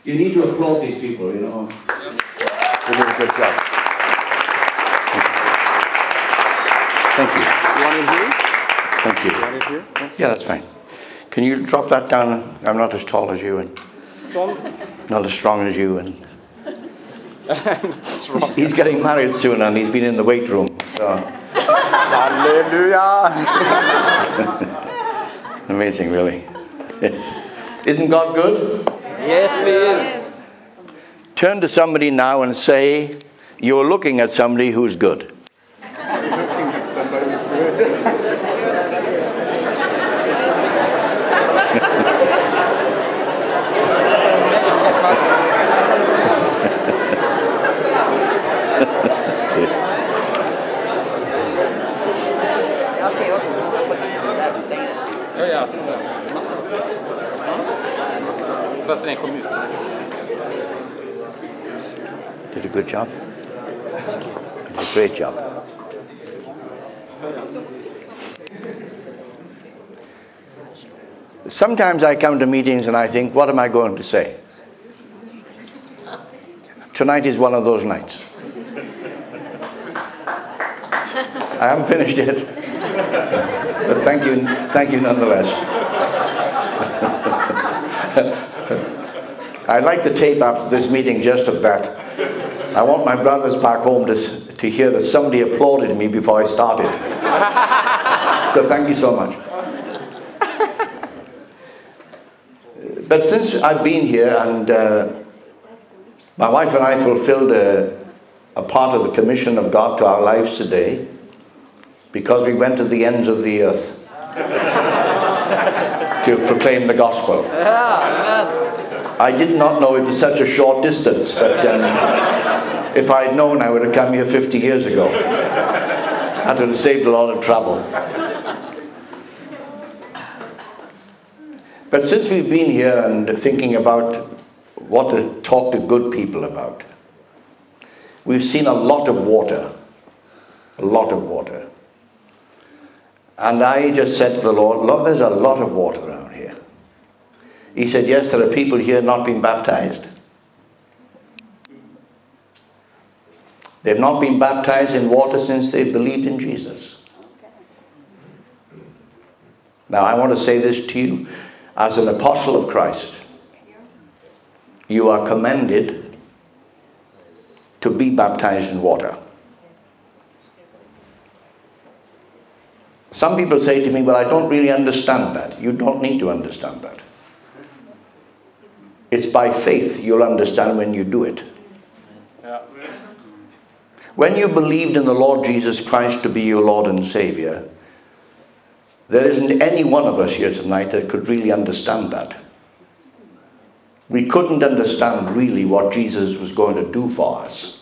You need to applaud these people, you know. They did a good job. Thank you. You want it here? Thank you. You want it here? Yes. Yeah, that's fine. Can you drop that down? I'm not as tall as you and not as strong as you. And he's getting married soon and he's been in the weight room. So. Hallelujah. Amazing, really. Yes. Isn't God good? Yes, He is. Turn to somebody now and say, you're looking at somebody who's good. Did a good job. Did a great job. Sometimes I come to meetings and I think, what am I going to say? Tonight is one of those nights. I haven't finished yet. But thank you nonetheless. I'd like to tape after this meeting just of that. I want my brothers back home to hear that somebody applauded me before I started. So thank you so much. But since I've been here and my wife and I fulfilled a part of the commission of God to our lives today because we went to the ends of the earth to proclaim the gospel. I did not know it was such a short distance, but if I had known, I would have come here 50 years ago. That would have saved a lot of trouble. But since we've been here and thinking about what to talk to good people about, we've seen a lot of water. A lot of water. And I just said to the Lord, Lord, there's a lot of water around here. He said, yes, there are people here not being baptized. They've not been baptized in water since they believed in Jesus. Now, I want to say this to you. As an apostle of Christ, you are commended to be baptized in water. Some people say to me, well, I don't really understand that. You don't need to understand that. It's by faith you'll understand when you do it. Yeah. When you believed in the Lord Jesus Christ to be your Lord and Savior, there isn't any one of us here tonight that could really understand that. We couldn't understand really what Jesus was going to do for us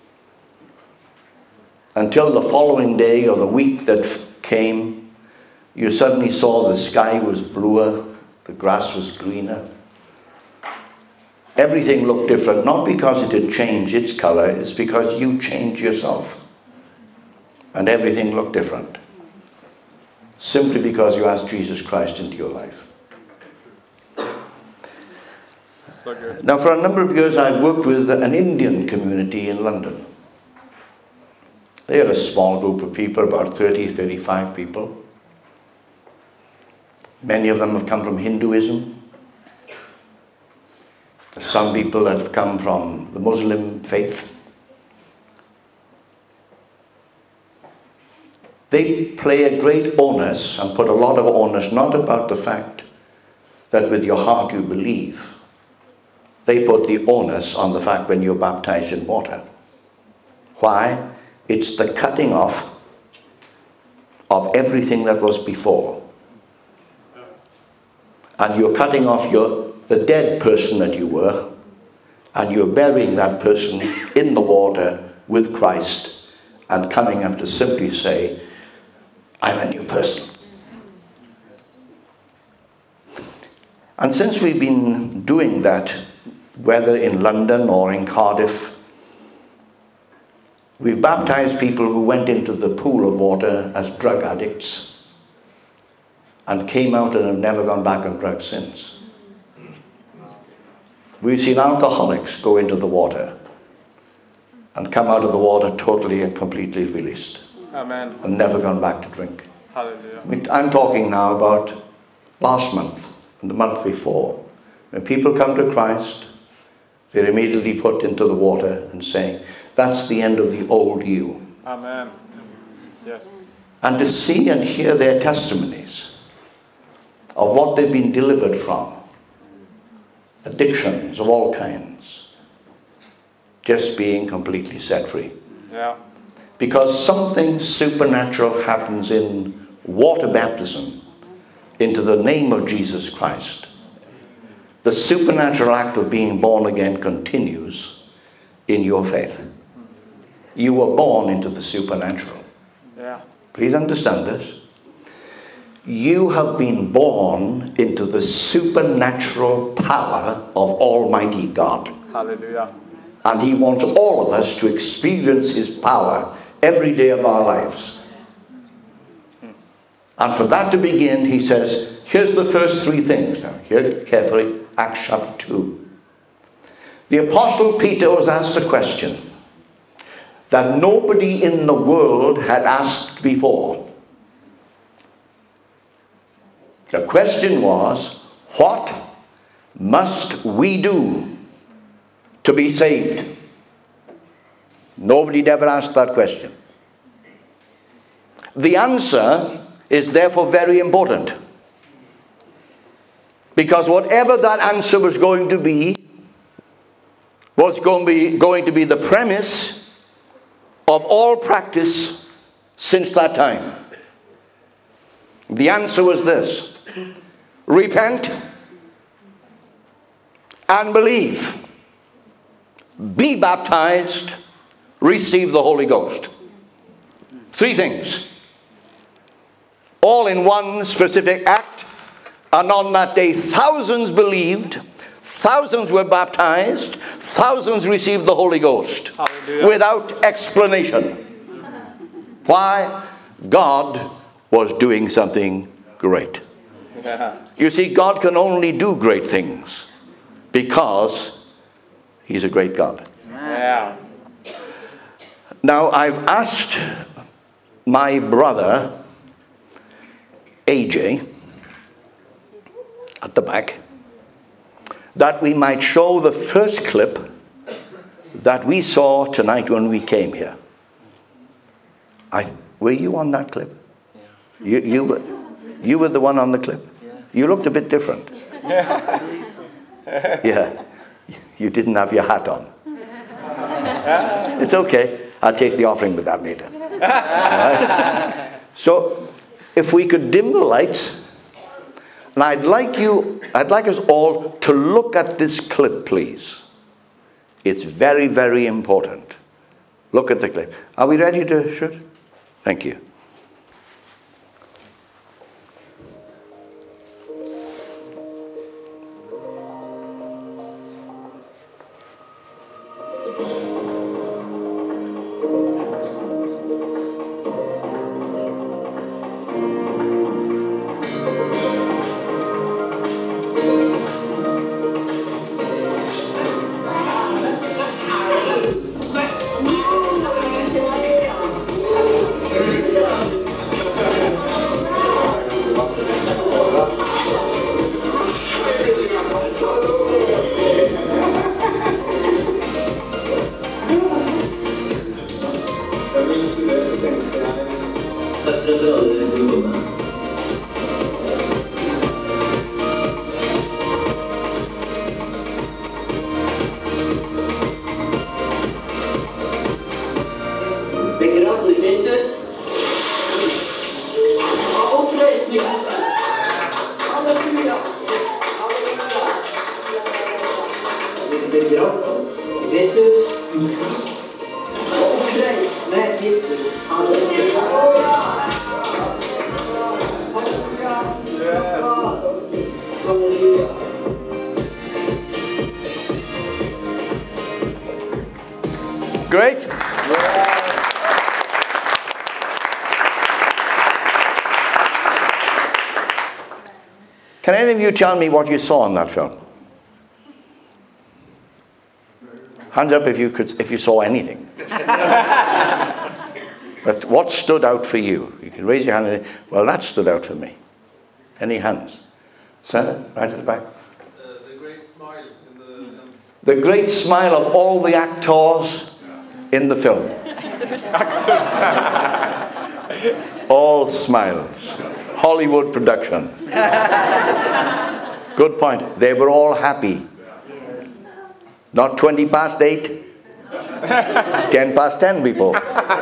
until the following day or the week that came. You suddenly saw the sky was bluer, the grass was greener. Everything looked different, not because it had changed its color, it's because you changed yourself. And everything looked different. Simply because you asked Jesus Christ into your life. So good. Now, for a number of years, I've worked with an Indian community in London. They are a small group of people, about 30, 35 people. Many of them have come from Hinduism. Some people have come from the Muslim faith. They play a great onus and put a lot of onus, not about the fact that with your heart you believe. They put the onus on the fact when you're baptized in water. Why? It's the cutting off of everything that was before. And you're cutting off the dead person that you were, and you're burying that person in the water with Christ and coming up to simply say, I'm a new person. And since we've been doing that, whether in London or in Cardiff, we've baptized people who went into the pool of water as drug addicts and came out and have never gone back on drugs since. We've seen alcoholics go into the water and come out of the water totally and completely released Amen. and never gone back to drink. Hallelujah. I'm talking now about last month and the month before. When people come to Christ, they're immediately put into the water and saying, that's the end of the old you. Amen. Yes. And to see and hear their testimonies of what they've been delivered from, addictions of all kinds, just being completely set free. Yeah. Because something supernatural happens in water baptism into the name of Jesus Christ. The supernatural act of being born again continues in your faith. You were born into the supernatural. Yeah. Please understand this. You have been born into the supernatural power of Almighty God. Hallelujah. And He wants all of us to experience His power every day of our lives. And for that to begin, He says, here's the first three things. Now, hear it carefully. Acts chapter 2. The Apostle Peter was asked a question that nobody in the world had asked before. The question was, what must we do to be saved? Nobody had ever asked that question. The answer is therefore very important. Because whatever that answer was going to be the premise of all practice since that time. The answer was this: repent and believe. Be baptized, receive the Holy Ghost. Three things. All in one specific act. And on that day, thousands believed, thousands were baptized, thousands received the Holy Ghost. Hallelujah. Without explanation. Why? God was doing something great. Yeah. You see, God can only do great things because He's a great God. Yeah. Now, I've asked my brother, AJ, at the back, that we might show the first clip that we saw tonight when we came here. Were you on that clip? Yeah. You were the one on the clip? Yeah. You looked a bit different. Yeah. You didn't have your hat on. It's okay. I'll take the offering with that later. Right? So, if we could dim the lights, and I'd like us all to look at this clip, please. It's very, very important. Look at the clip. Are we ready to shoot? Thank you. Great. Can any of you tell me what you saw in that film? Hands up if you saw anything. But what stood out for you? You can raise your hand and say, well, that stood out for me. Any hands? Sir, right at the back. The great smile in The great smile of all the actors in the film. All smiles. Hollywood production. Good point. They were all happy. Not 20 past 8. 10 past 10 people.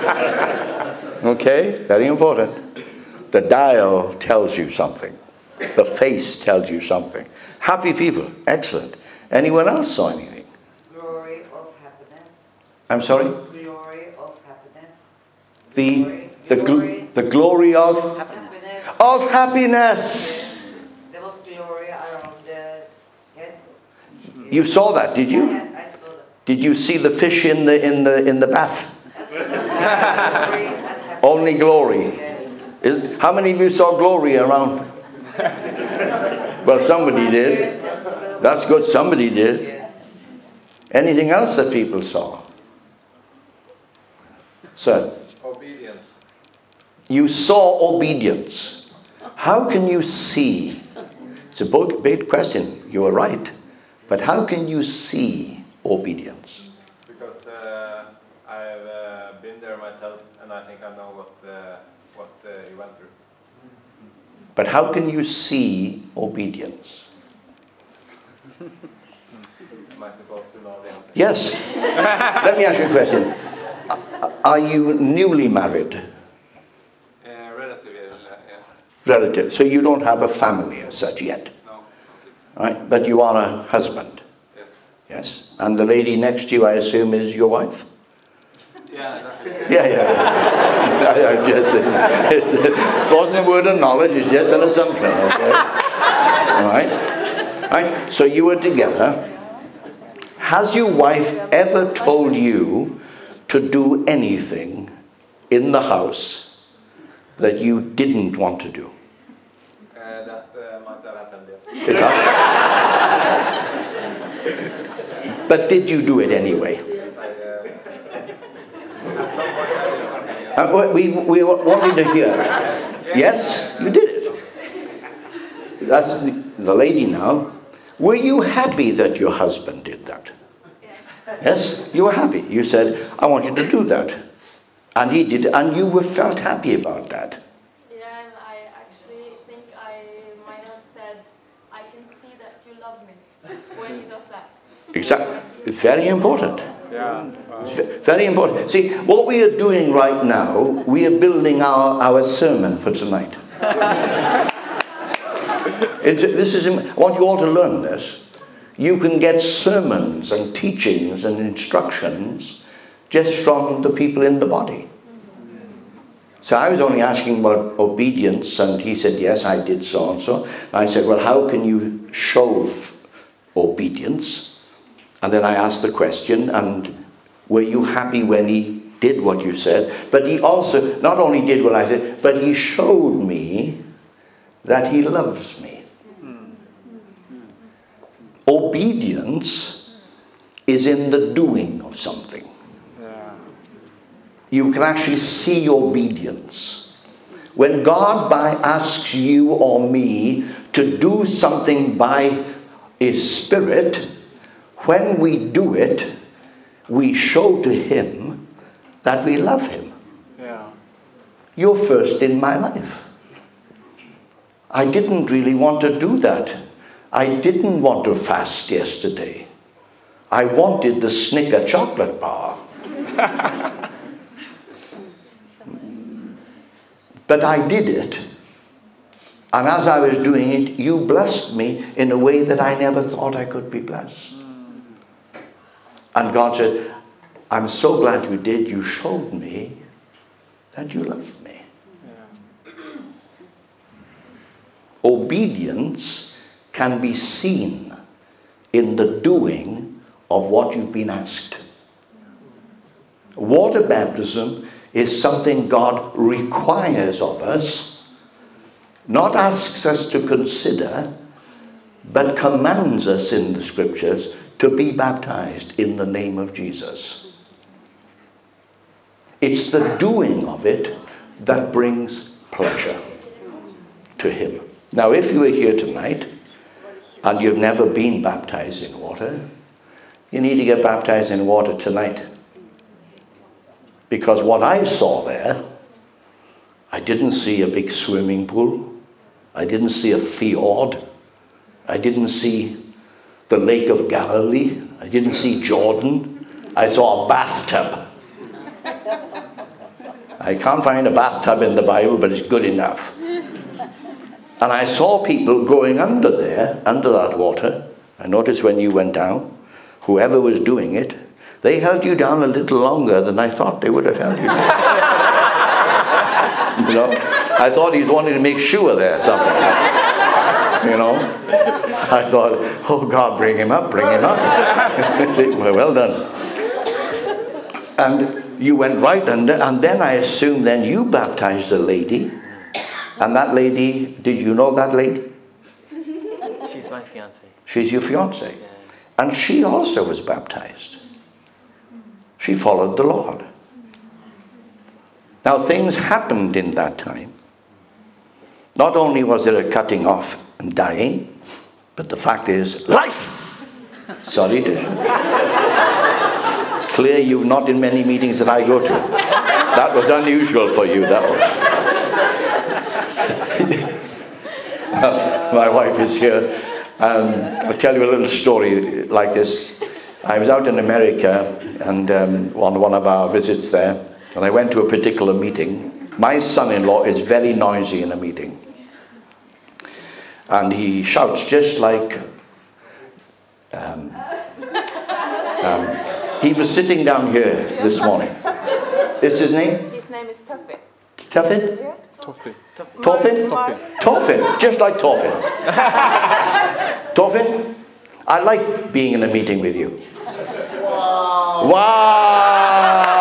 Okay? Very important. The dial tells you something. The face tells you something. Happy people. Excellent. Anyone else saw anything? Glory of happiness. I'm sorry? Glory of happiness. The glory of Happiness. happiness. There was glory around the head. You saw that, did you? Yeah, I saw that. Did you see the fish in the bath? Glory and happiness. Only glory. Yes. How many of you saw glory around? Well, somebody did. That's good. Somebody did. Yes. Anything else that people saw? Sir, obedience. you saw obedience. How can you see? It's a big question. You are right. But how can you see obedience? Because I've been there myself, and I think I know what he went through. But how can you see obedience? Am I supposed to know the answer? Yes. Let me ask you a question. Are you newly married? Relatively, yes. Relative. So you don't have a family as such yet. No. Right? But you are a husband. Yes. Yes. And the lady next to you, I assume, is your wife? Yeah, that's it. Yeah. It wasn't a word of knowledge, it's just an assumption, okay? All right? So you were together. Has your wife ever told you to do anything in the house that you didn't want to do? That might have happened, yes. It has? But did you do it anyway? Yes, at some point I did something, yes. We wanted to hear. Yes, you did it. That's the lady now. Were you happy that your husband did that? Yes, you were happy. You said, I want you to do that. And he did, and you felt happy about that. Yeah, and I actually think I might have said, I can see that you love me when he does that. Exactly. It's very important. Yeah. It's very important. See, what we are doing right now, we are building our sermon for tonight. I want you all to learn this. You can get sermons and teachings and instructions just from the people in the body. So I was only asking about obedience, and he said, yes, I did so and so. And I said, well, how can you show obedience? And then I asked the question, and were you happy when he did what you said? But he also not only did what I said, but he showed me that he loves me. Obedience is in the doing of something. Yeah. You can actually see obedience. When God asks you or me to do something by His Spirit, when we do it, we show to Him that we love Him. Yeah. You're first in my life. I didn't really want to do that. I didn't want to fast yesterday. I wanted the Snicker chocolate bar. But I did it. And as I was doing it, you blessed me in a way that I never thought I could be blessed. And God said, I'm so glad you did. You showed me that you loved me. Yeah. Obedience can be seen in the doing of what you've been asked. Water baptism is something God requires of us, not asks us to consider, but commands us in the scriptures to be baptized in the name of Jesus. It's the doing of it that brings pleasure to him. Now, if you are here tonight and you've never been baptized in water, you need to get baptized in water tonight. Because what I saw there, I didn't see a big swimming pool. I didn't see a fjord. I didn't see the Lake of Galilee. I didn't see Jordan. I saw a bathtub. I can't find a bathtub in the Bible, but it's good enough. And I saw people going under there, under that water. I noticed when you went down, whoever was doing it, they held you down a little longer than I thought they would have held you down. You know, I thought he was wanting to make sure there something. You know, I thought, oh God, bring him up, bring him up. Well done. And you went right under, and then I assumed then you baptized a lady. And that lady, did you know that lady? She's my fiancée. She's your fiancée. Yeah. And she also was baptized. She followed the Lord. Now things happened in that time. Not only was there a cutting off and dying, but the fact is, life! Sorry to... It's clear you're not in many meetings that I go to. That was unusual for you, that was. My wife is here. I'll tell you a little story like this. I was out in America and on one of our visits there, and I went to a particular meeting. My son-in-law is very noisy in a meeting. And he shouts just like... he was sitting down here this morning. Is his name? His name is Tuffy. Tuffin? Yes. Toffee. Torfin? Torfin, just like Torfin. Torfin, I like being in a meeting with you. Wow!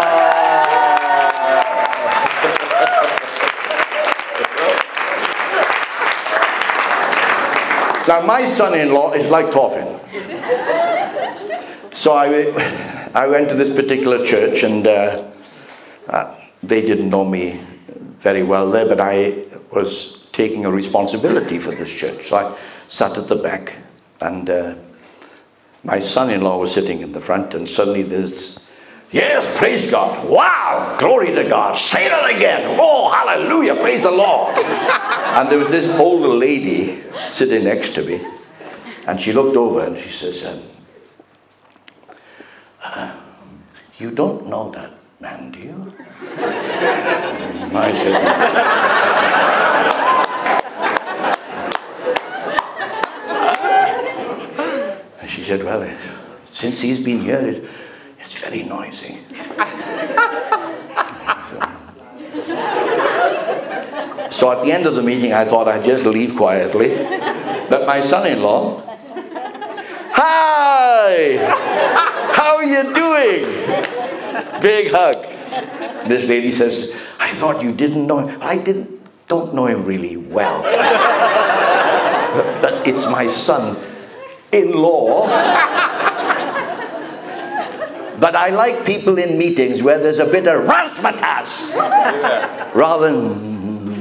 Now my son-in-law is like Torfin. So I went to this particular church, and they didn't know me very well there, but I was taking a responsibility for this church. So I sat at the back, and my son-in-law was sitting in the front, and suddenly there's, yes, praise God, wow, glory to God, say that again, oh, hallelujah, praise the Lord. And there was this older lady sitting next to me, and she looked over and she says, you don't know that man, do you? I said, and she said, well, since he's been here, it's very noisy. So at the end of the meeting, I thought I'd just leave quietly. But my son-in-law, hi! How are you doing? Big hug. This lady says, I thought you didn't know him. I don't know him really well. But it's my son-in-law. But I like people in meetings where there's a bit of razzmatazz rather than...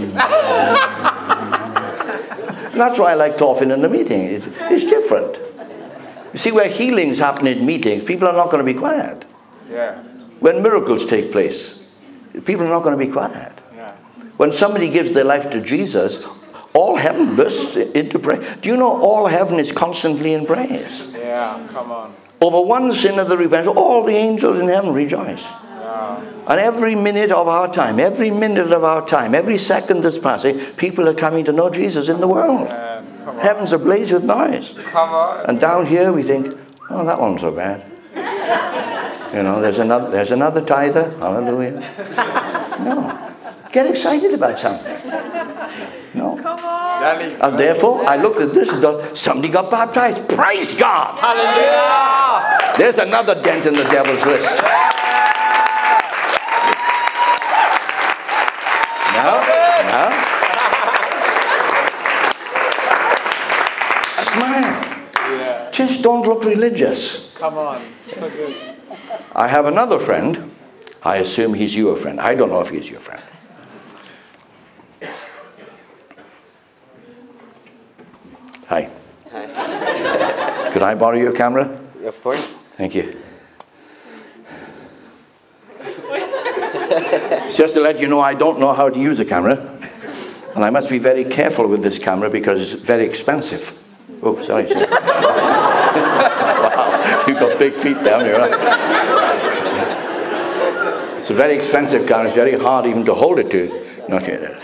That's why I like talking in the meeting. It's different. You see, where healings happen in meetings, people are not going to be quiet. Yeah. When miracles take place, people are not going to be quiet. Yeah. When somebody gives their life to Jesus, all heaven bursts into praise. Do you know all heaven is constantly in praise? Yeah, come on. Over one sinner that repents, all the angels in heaven rejoice. Yeah. And every minute of our time, every second that's passing, people are coming to know Jesus in the world. Come on. Heaven's ablaze with noise. Come on. And down here we think, oh, that one's so bad. You know, there's another tither. Hallelujah. No. Get excited about something. No. Come on. Danny. And therefore, I looked at this and thought, somebody got baptized. Praise God. Hallelujah. There's another dent in the devil's list. Now. Smile. Yeah. Just don't look religious. Come on. So good. I have another friend. I assume he's your friend. I don't know if he's your friend. Hi. Hi. Could I borrow your camera? Of course. Thank you. Just to let you know, I don't know how to use a camera. And I must be very careful with this camera because it's very expensive. Oh, sorry. Wow, you've got big feet down here. Huh? It's a very expensive camera. It's very hard even to hold it to. Not yet.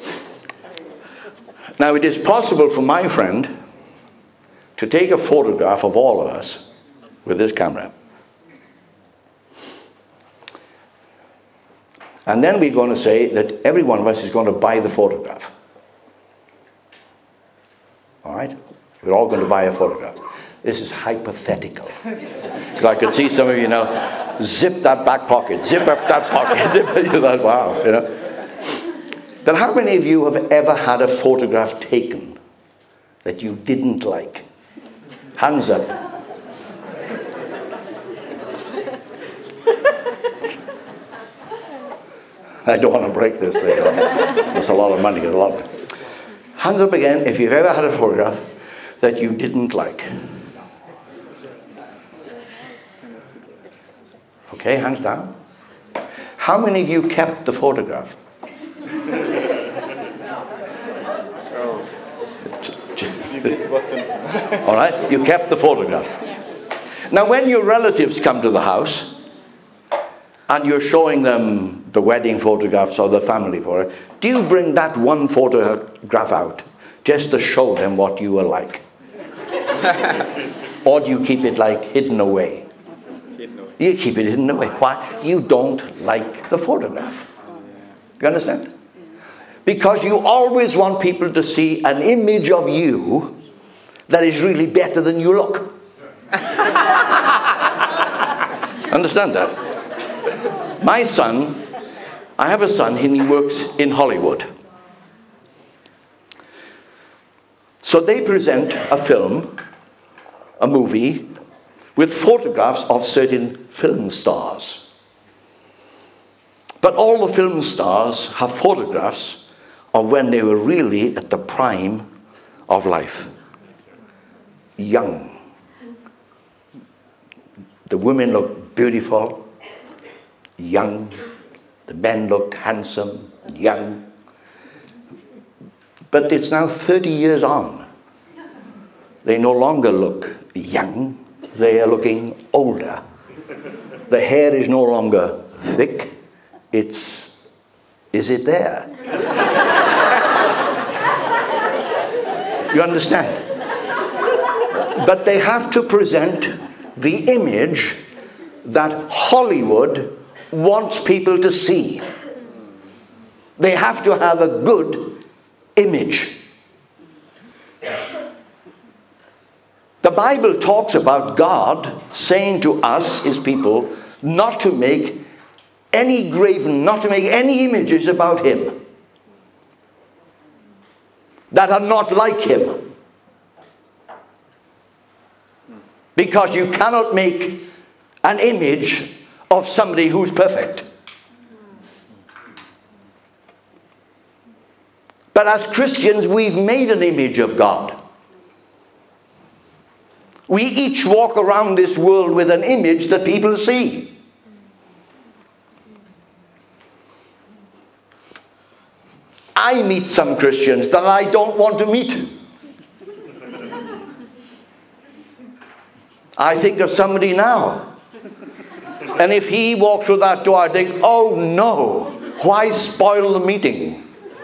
Now, it is possible for my friend to take a photograph of all of us with this camera. And then we're going to say that every one of us is going to buy the photograph. All right? We're all going to buy a photograph. This is hypothetical. So I could see some of you now, zip that back pocket, zip up that pocket, zip that, wow, you know. But how many of you have ever had a photograph taken that you didn't like? Hands up. I don't want to break this thing. It's a lot of money. Hands up again if you've ever had a photograph that you didn't like. Okay, hands down. How many of you kept the photograph? All right, you kept the photograph. Now, when your relatives come to the house and you're showing them the wedding photographs or the family photo, do you bring that one photograph out just to show them what you were like? Or do you keep it like hidden away? You keep it hidden away. Why? You don't like the photograph. You understand? Because you always want people to see an image of you that is really better than you look. Understand that? My son, I have a son and he works in Hollywood. So they present a film, a movie, with photographs of certain film stars. But all the film stars have photographs of when they were really at the prime of life. Young. The women looked beautiful, young. The men looked handsome, young. But it's now 30 years on. They no longer look young. They are looking older. The hair is no longer thick. Is it there? You understand? But they have to present the image that Hollywood wants people to see. They have to have a good image. The Bible talks about God saying to us, his people, not to make any graven, not to make any images about him that are not like him. Because you cannot make an image of somebody who's perfect. But as Christians, we've made an image of God. We each walk around this world with an image that people see. I meet some Christians that I don't want to meet. I think of somebody now. And if he walked through that door, I think, oh no, why spoil the meeting?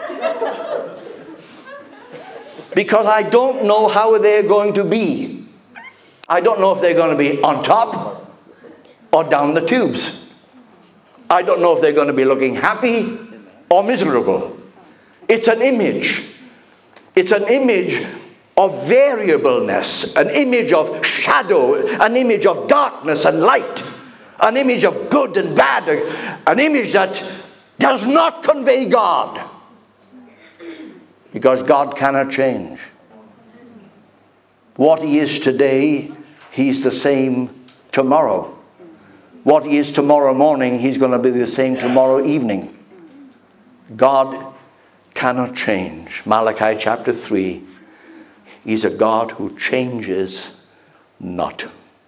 Because I don't know how they're going to be. I don't know if they're going to be on top or down the tubes. I don't know if they're going to be looking happy or miserable. It's an image. It's an image of variableness, an image of shadow, an image of darkness and light, an image of good and bad, an image that does not convey God. Because God cannot change. What he is today, he's the same tomorrow. What he is tomorrow morning, he's going to be the same tomorrow evening. God cannot change. Malachi chapter 3, he's a God who changes not.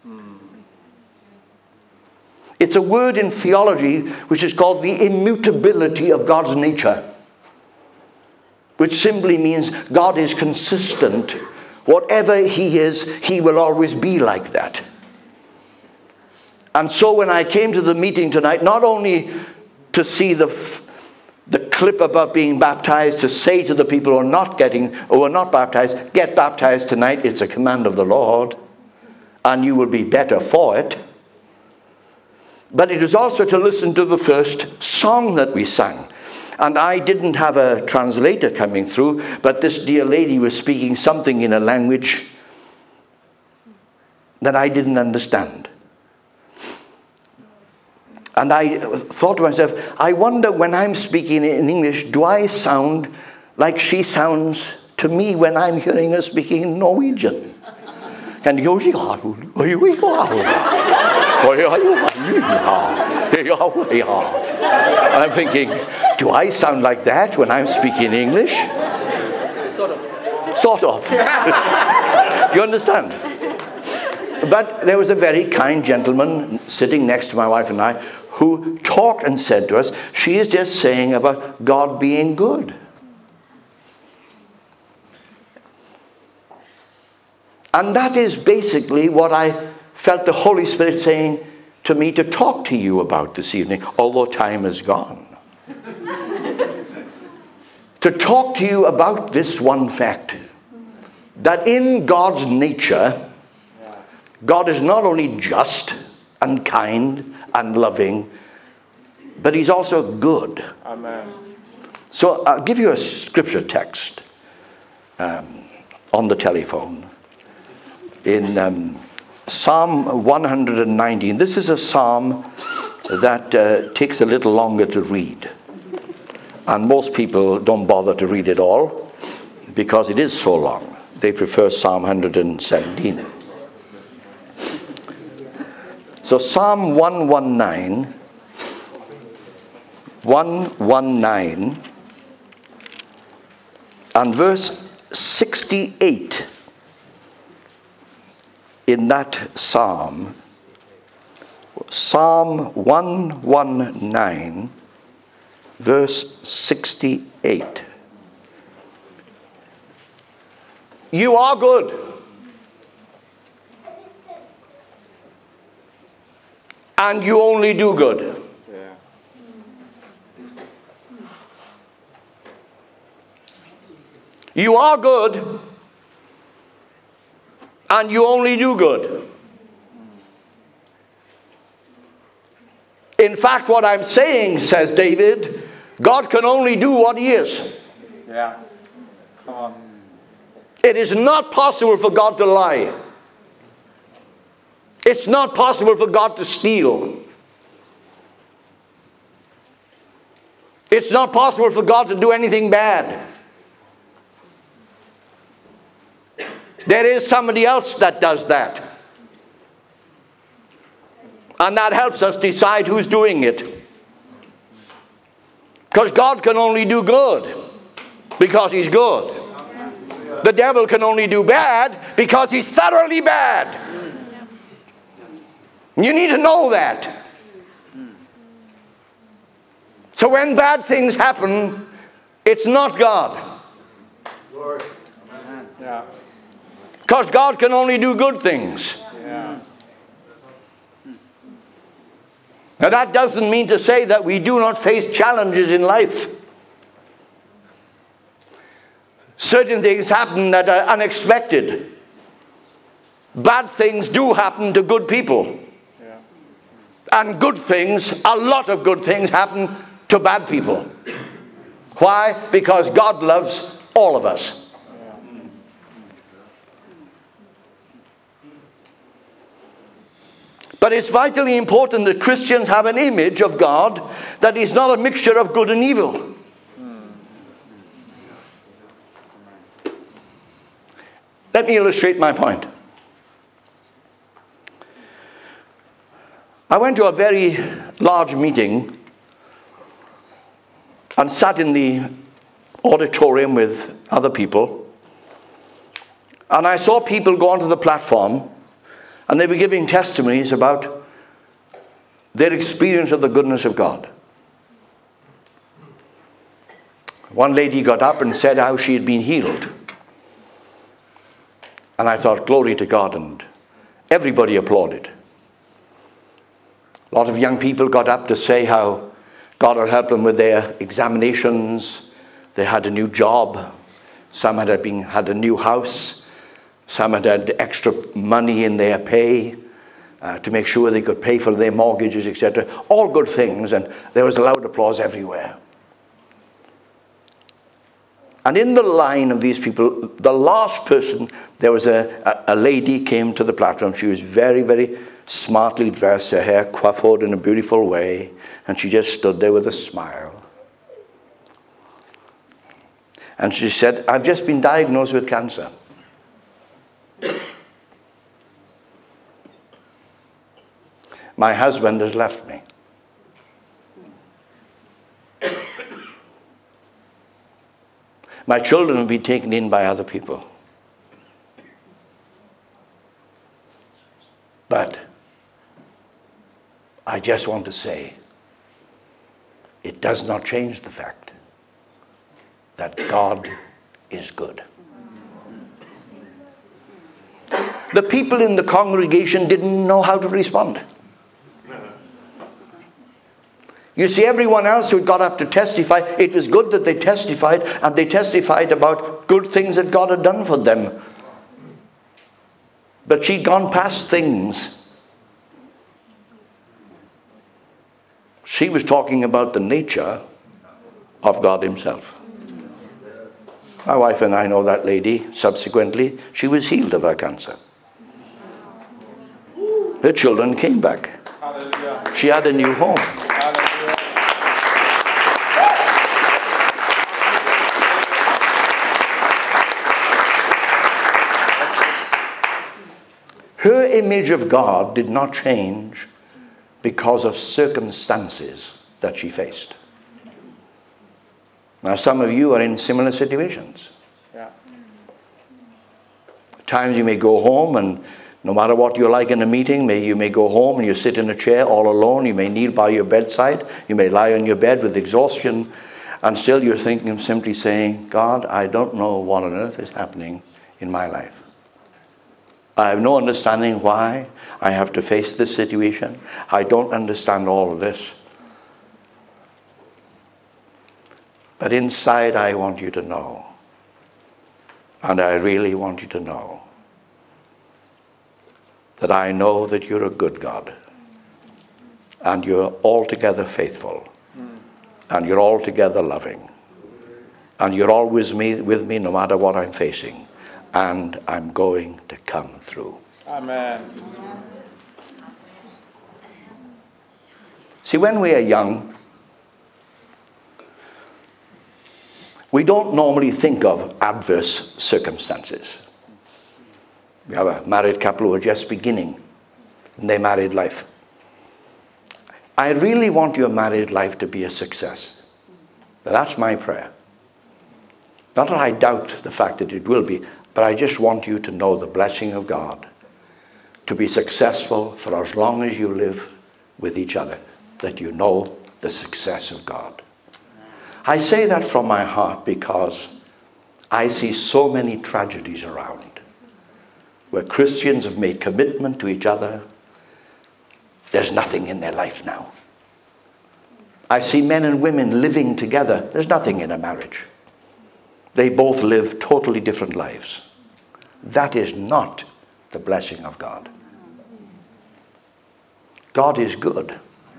It's a word in theology which is called the immutability of God's nature, which simply means God is consistent. Whatever he is, he will always be like that. And so when I came to the meeting tonight, not only to see the clip about being baptized, to say to the people who are not baptized, get baptized tonight, it's a command of the Lord, and you will be better for it. But it is also to listen to the first song that we sang. And I didn't have a translator coming through, but this dear lady was speaking something in a language that I didn't understand. And I thought to myself, I wonder when I'm speaking in English, do I sound like she sounds to me when I'm hearing her speaking in Norwegian? And I'm thinking, do I sound like that when I'm speaking English? Sort of. You understand? But there was a very kind gentleman sitting next to my wife and I who talked and said to us, she is just saying about God being good. And that is basically what I felt the Holy Spirit saying to me to talk to you about this evening, although time is gone. To talk to you about this one fact, that in God's nature, God is not only just and kind and loving, but he's also good. Amen. So I'll give you a scripture text on the telephone. In Psalm 119, this is a psalm that takes a little longer to read. And most people don't bother to read it all because it is so long. They prefer Psalm 117. So Psalm 119 and verse 68 in that psalm, Psalm 119 verse 68. You are good. And you only do good. Yeah. You are good. And you only do good. In fact, what I'm saying, says David, God can only do what he is. Yeah. Come on. It is not possible for God to lie. It's not possible for God to steal. It's not possible for God to do anything bad. There is somebody else that does that. And that helps us decide who's doing it. Because God can only do good because he's good. The devil can only do bad because he's thoroughly bad. You need to know that. So when bad things happen, it's not God. Yeah. Because God can only do good things. Yeah. Now that doesn't mean to say that we do not face challenges in life. Certain things happen that are unexpected. Bad things do happen to good people. Yeah. And good things, a lot of good things happen to bad people. Why? Because God loves all of us. But it's vitally important that Christians have an image of God that is not a mixture of good and evil. Let Let me illustrate my point. I went to a very large meeting and sat in the auditorium with other people. And I saw people go onto the platform and they were giving testimonies about their experience of the goodness of God. One lady got up and said how she had been healed. And I thought, glory to God, and everybody applauded. A lot of young people got up to say how God had helped them with their examinations. They had a new job. Some had a new house. Some had extra money in their pay to make sure they could pay for their mortgages, etc. All good things, and there was loud applause everywhere. And in the line of these people, the last person, there was a lady came to the platform. She was very, very smartly dressed, her hair coiffed in a beautiful way, and she just stood there with a smile. And she said, I've just been diagnosed with cancer. My husband has left me. My children have been taken in by other people. But I just want to say, it does not change the fact that God is good. The people in the congregation didn't know how to respond. You see, everyone else who got up to testify, it was good that they testified, and they testified about good things that God had done for them. But she'd gone past things. She was talking about the nature of God himself. My wife and I know that lady. Subsequently, she was healed of her cancer. Her children came back. Hallelujah. She had a new home. Hallelujah. Her image of God did not change because of circumstances that she faced. Now, some of you are in similar situations. Yeah. At times you may go home, and no matter what you're like in a meeting, you may go home and you sit in a chair all alone. You may kneel by your bedside. You may lie on your bed with exhaustion, and still you're thinking of simply saying, God, I don't know what on earth is happening in my life. I have no understanding why I have to face this situation. I don't understand all of this. But inside I want you to know, and I really want you to know, that I know that you're a good God, and you're altogether faithful, and you're altogether loving, and you're always with me no matter what I'm facing, and I'm going to come through. Amen. See, when we are young, we don't normally think of adverse circumstances. We have a married couple who are just beginning in their married life. I really want your married life to be a success. That's my prayer. Not that I doubt the fact that it will be, but I just want you to know the blessing of God, to be successful for as long as you live with each other, that you know the success of God. I say that from my heart because I see so many tragedies around where Christians have made commitment to each other. There's nothing in their life now. I see men and women living together. There's nothing in a marriage. They both live totally different lives. That is not the blessing of God. God is good.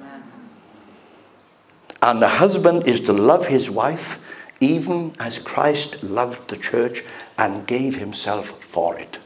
And the husband is to love his wife even as Christ loved the church and gave himself for it.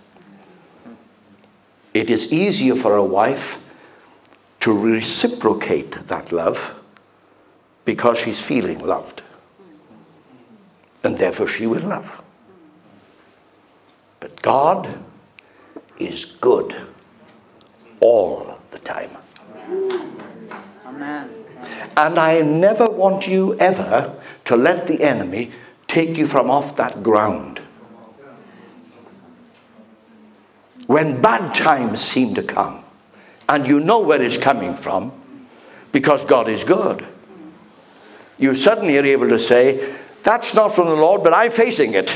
It is easier for a wife to reciprocate that love because she's feeling loved. And therefore she will love. But God is good all the time. Amen. And I never want you ever to let the enemy take you from off that ground. When bad times seem to come, and you know where it's coming from, because God is good, you suddenly are able to say, that's not from the Lord, but I'm facing it.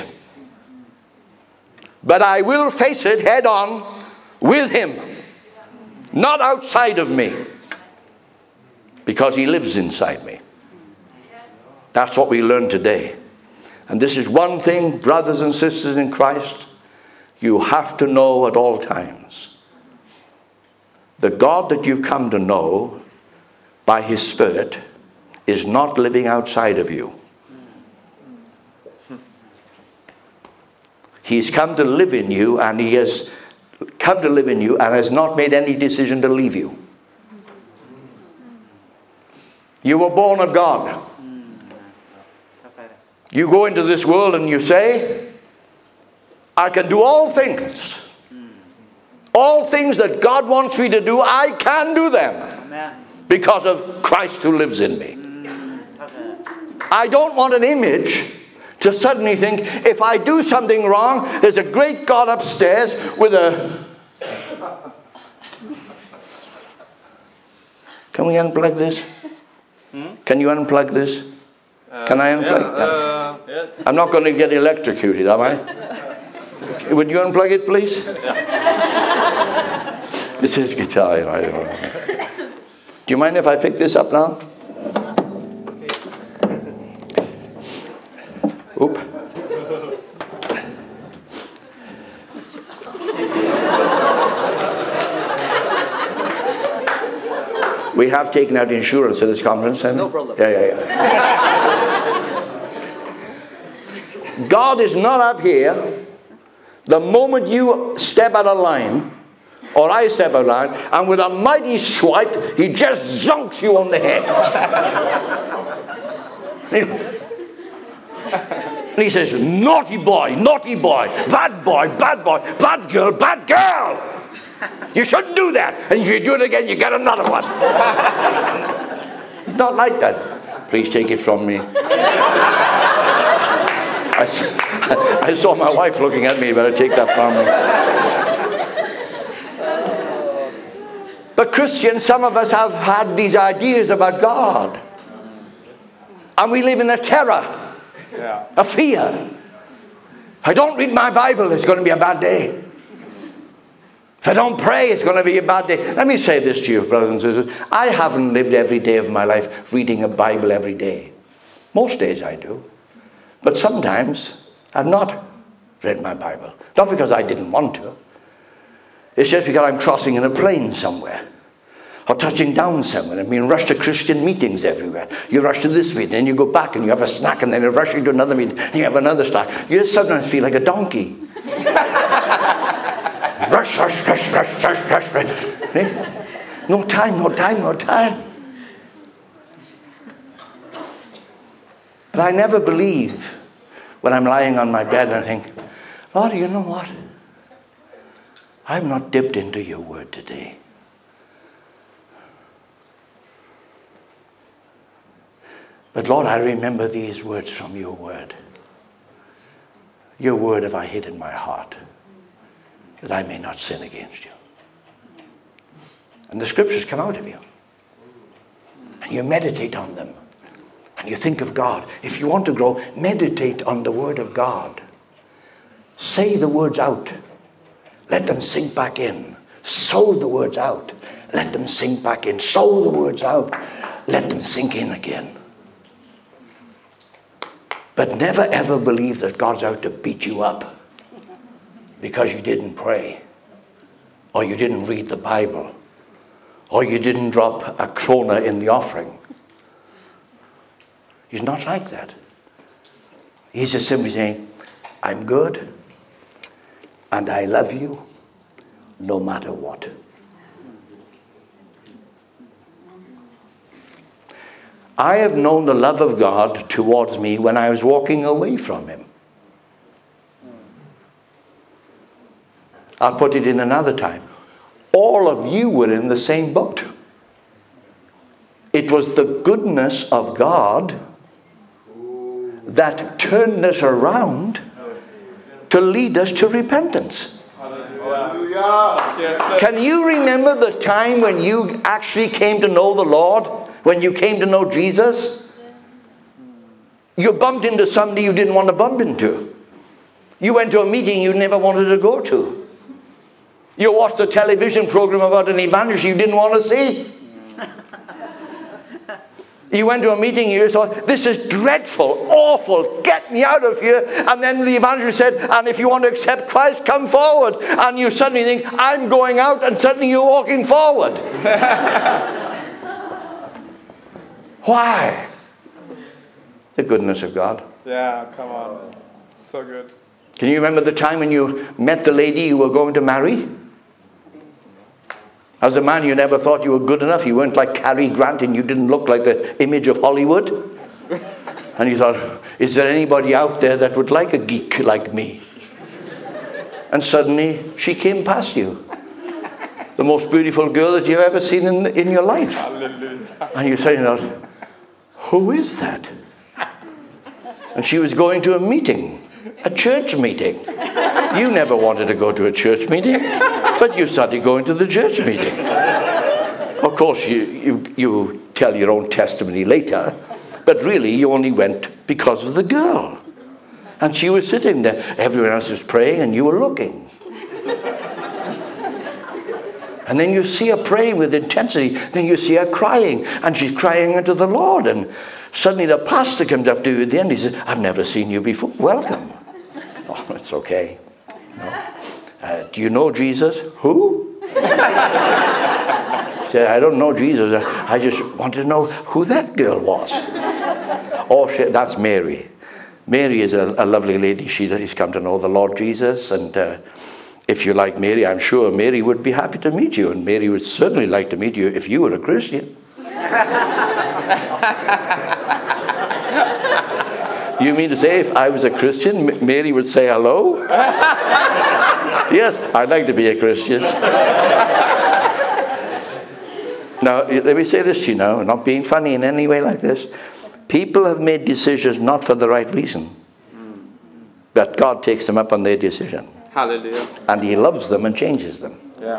But I will face it head on with Him, not outside of me, because He lives inside me. That's what we learn today. And this is one thing, brothers and sisters in Christ, you have to know at all times. The God that you've come to know by His Spirit is not living outside of you. He's come to live in you, and He has come to live in you and has not made any decision to leave you. You were born of God. You go into this world and you say, I can do all things. All things that God wants me to do, I can do them. Because of Christ who lives in me. I don't want an image to suddenly think, if I do something wrong, there's a great God upstairs with a... Can we unplug this? Can you unplug this? Can I unplug that? Yes. I'm not going to get electrocuted, am I? Would you unplug it, please? It's his guitar. Do you mind if I pick this up now? Oop. We have taken out insurance at this conference. No problem. Yeah. God is not up here. The moment you step out of line, or I step out of line, and with a mighty swipe, He just zonks you on the head. And He says, naughty boy, bad boy, bad girl. You shouldn't do that. And if you do it again, you get another one. It's not like that. Please take it from me. I saw my wife looking at me. Better take that from me. But Christians, some of us have had these ideas about God. And we live in a terror. A fear. If I don't read my Bible, it's going to be a bad day. If I don't pray, it's going to be a bad day. Let me say this to you, brothers and sisters. I haven't lived every day of my life reading a Bible every day. Most days I do. But sometimes I've not read my Bible. Not because I didn't want to. It's just because I'm crossing in a plane somewhere. Or touching down somewhere. I mean, rush to Christian meetings everywhere. You rush to this meeting, and you go back and you have a snack, and then you're rushing to another meeting, and you have another snack. You just sometimes feel like a donkey. Rush. No time. But I never believe when I'm lying on my bed and I think, Lord, you know what? I'm not dipped into your word today. But Lord, I remember these words from your word. Your word have I hid in my heart, that I may not sin against you. And the scriptures come out of you. And you meditate on them. And you think of God. If you want to grow, meditate on the word of God. Say the words out. Let them sink back in. Sow the words out. Let them sink back in. Sow the words out. Let them sink in again. But never ever believe that God's out to beat you up because you didn't pray, or you didn't read the Bible, or you didn't drop a krona in the offering. He's not like that. He's just simply saying, I'm good and I love you no matter what. I have known the love of God towards me when I was walking away from Him. I'll put it in another time. All of you were in the same boat. It was the goodness of God that turned us around to lead us to repentance. Can you remember the time when you actually came to know the Lord? When you came to know Jesus? You bumped into somebody you didn't want to bump into. You went to a meeting you never wanted to go to. You watched a television program about an evangelist you didn't want to see. You went to a meeting and you thought, this is dreadful, awful, get me out of here. And then the evangelist said, and if you want to accept Christ, come forward. And you suddenly think, I'm going out, and suddenly you're walking forward. Why? The goodness of God. Yeah, come on. So good. Can you remember the time when you met the lady you were going to marry? As a man, you never thought you were good enough. You weren't like Cary Grant, and you didn't look like the image of Hollywood. And you thought, is there anybody out there that would like a geek like me? And suddenly, she came past you. The most beautiful girl that you've ever seen in your life. Hallelujah. And you're saying, who is that? And she was going to a meeting. A church meeting. You never wanted to go to a church meeting, but you started going to the church meeting. Of course, you tell your own testimony later, but really you only went because of the girl. And she was sitting there. Everyone else was praying and you were looking. And then you see her praying with intensity. Then you see her crying, and she's crying unto the Lord. And suddenly the pastor comes up to you at the end. He says, I've never seen you before. Welcome. Oh, it's okay. No. Do you know Jesus? Who? He said, I don't know Jesus. I just wanted to know who that girl was. Oh, that's Mary. Mary is a lovely lady. She's come to know the Lord Jesus. And if you like Mary, I'm sure Mary would be happy to meet you. And Mary would certainly like to meet you if you were a Christian. You mean to say if I was a Christian, Mary would say hello? Yes, I'd like to be a Christian. Now, let me say this to you now, I'm not being funny in any way like this. People have made decisions not for the right reason. But God takes them up on their decision. Hallelujah. And He loves them and changes them. Yeah.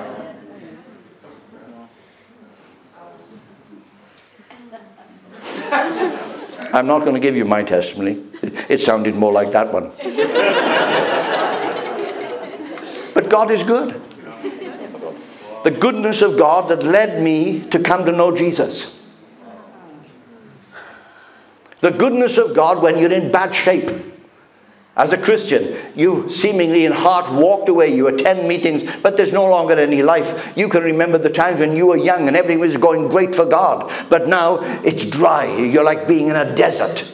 I'm not going to give you my testimony. It sounded more like that one. But God is good. The goodness of God that led me to come to know Jesus. The goodness of God when you're in bad shape. As a Christian, you seemingly in heart walked away. You attend meetings, but there's no longer any life. You can remember the times when you were young and everything was going great for God. But now it's dry. You're like being in a desert.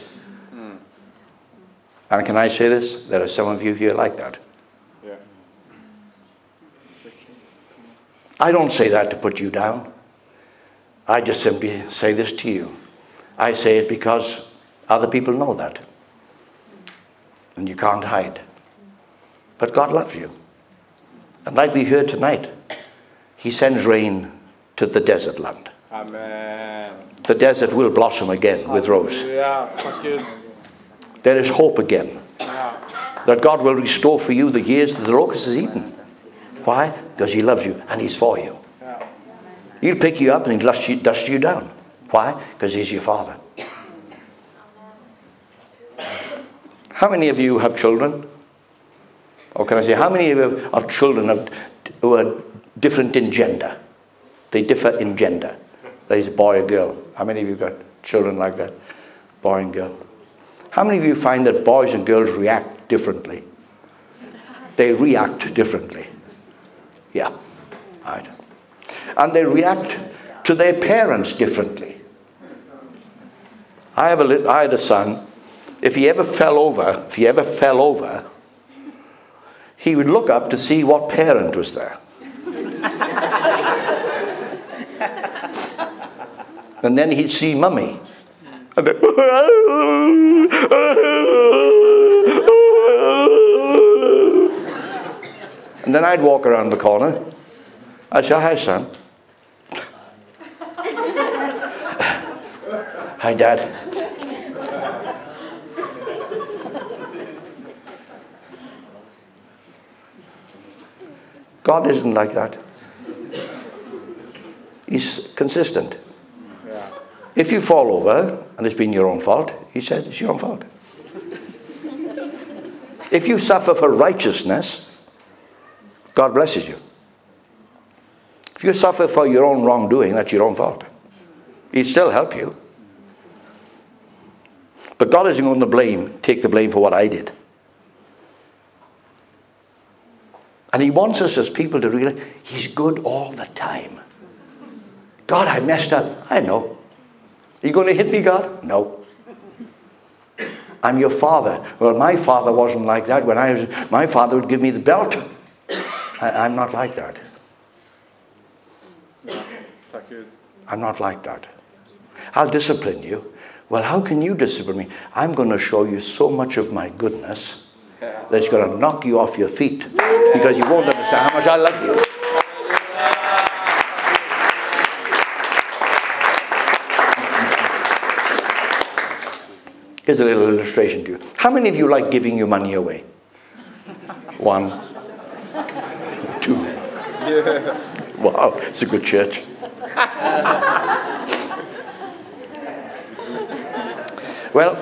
And can I say this? There are some of you here like that. Yeah. I don't say that to put you down. I just simply say this to you. I say it because other people know that. And you can't hide. But God loves you. And like we heard tonight, He sends rain to the desert land. Amen. The desert will blossom again with rose. Yeah, tack Gud. There is hope again. Ja. That God will restore for you the years that the locust has eaten. Why? Because He loves you and He's for you. Ja. He'll pick you up and He'll dust you down. Why? Because He's your Father. How many of you have children? Or can I say, how many of you have children who are different in gender? They differ in gender. There's a boy or girl. How many of you got children like that? Boy and girl. How many of you find that boys and girls react differently? They react differently. Yeah. Right. And they react to their parents differently. I had a son. If he ever fell over, he would look up to see what parent was there. And then he'd see Mummy. And then, And then I'd walk around the corner. I'd say, hi, son. Hi, Dad. God isn't like that. He's consistent. Yeah. If you fall over and it's been your own fault, he said it's your own fault. If you suffer for righteousness, God blesses you. If you suffer for your own wrongdoing, that's your own fault. He'll still help you. But God isn't going to take the blame for what I did. And he wants us as people to realize he's good all the time. God, I messed up. I know. Are you going to hit me, God? No. I'm your father. Well, my father wasn't like that. My father would give me the belt. I'm not like that. Ja, tack Gud. I'm not like that. I'll discipline you. Well, how can you discipline me? I'm going to show you so much of my goodness that it's going to knock you off your feet because you won't understand how much I love you. Here's a little illustration to you. How many of you like giving your money away? 1, 2. Wow, it's a good church. Well,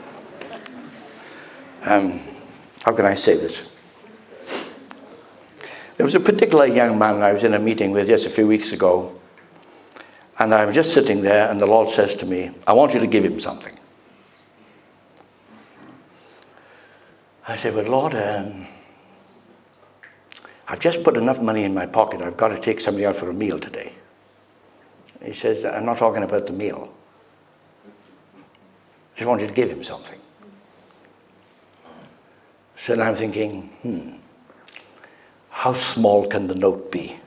how can I say this? There was a particular young man I was in a meeting with just a few weeks ago, and I'm just sitting there, and the Lord says to me, I want you to give him something. I said, well, Lord, I've just put enough money in my pocket. I've got to take somebody out for a meal today. He says, I'm not talking about the meal. I just want you to give him something. So now I'm thinking, how small can the note be?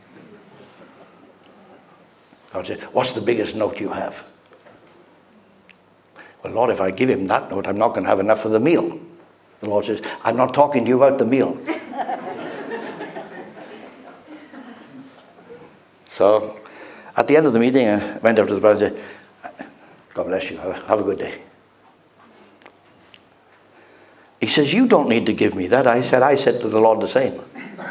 God said, what's the biggest note you have? Well, Lord, if I give him that note, I'm not going to have enough for the meal. The Lord says, I'm not talking to you about the meal. So, at the end of the meeting, I went up to the brother and said, God bless you, have a good day. He says, you don't need to give me that. I said to the Lord the same.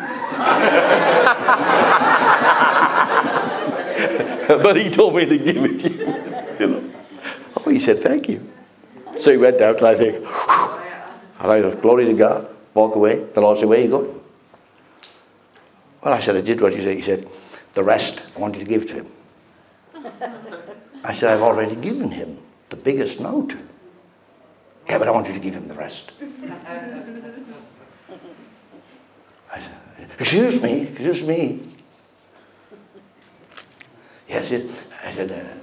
But he told me to give it to you. Know? Oh, he said, thank you. So he went out, and I think, and I said, glory to God, walk away. The Lord said, where are you going? Well, I said, I did what you said. He said, the rest I want you to give to him. I said, I've already given him the biggest note. Yeah, but I want you to give him the rest. I said, excuse me. Yes, I said,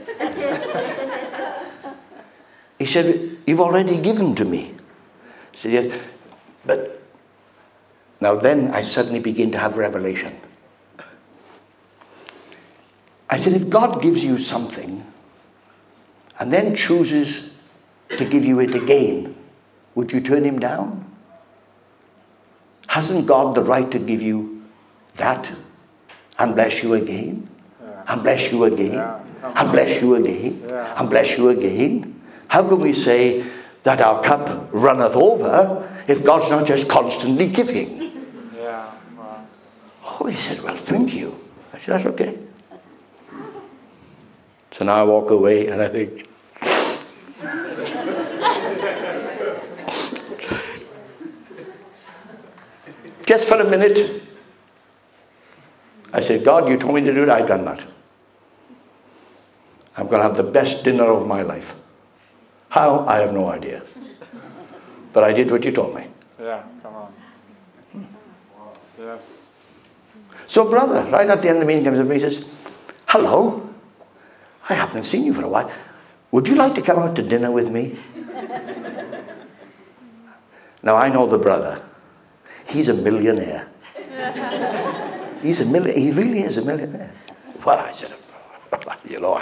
he said, you've already given to me. I said, yes, but now then I suddenly begin to have revelation. I said, if God gives you something and then chooses to give you it again, would you turn him down? Hasn't God the right to give you that and bless you again? And bless you again? And bless you again? And bless you again? How can we say that our cup runneth over if God's not just constantly giving? Yeah. Wow. Oh, he said, well, thank you. I said, that's okay. So now I walk away and I think, just for a minute, I said, God, you told me to do it, I've done that. I'm going to have the best dinner of my life. How? I have no idea. But I did what you told me. Yeah, come on. Yes. So brother, right at the end of the meeting, comes up to me and says, hello, I haven't seen you for a while. Would you like to come out to dinner with me? Now I know the brother. He's a millionaire. He really is a millionaire. Well, I said, you know,